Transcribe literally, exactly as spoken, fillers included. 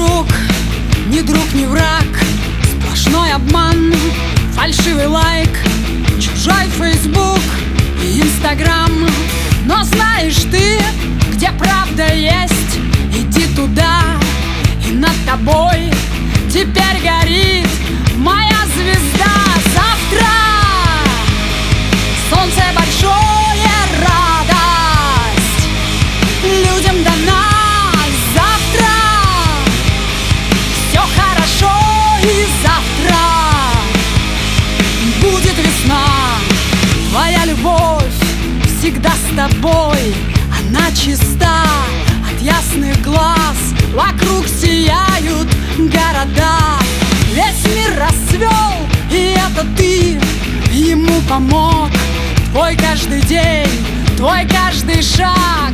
друг, ни друг, ни враг, сплошной обман, фальшивый лайк, чужой фейсбук и инстаграм. Но знаешь ты, где правда есть, иди туда, и над тобой теперь горит моя звезда. Завтра солнце большое, радость людям дана. Завтра все хорошо, и завтра будет весна. Твоя любовь всегда с тобой, она чиста от ясных глаз. Вокруг сияют города, весь мир расцвел, и это ты ему помог. Твой каждый день, твой каждый шаг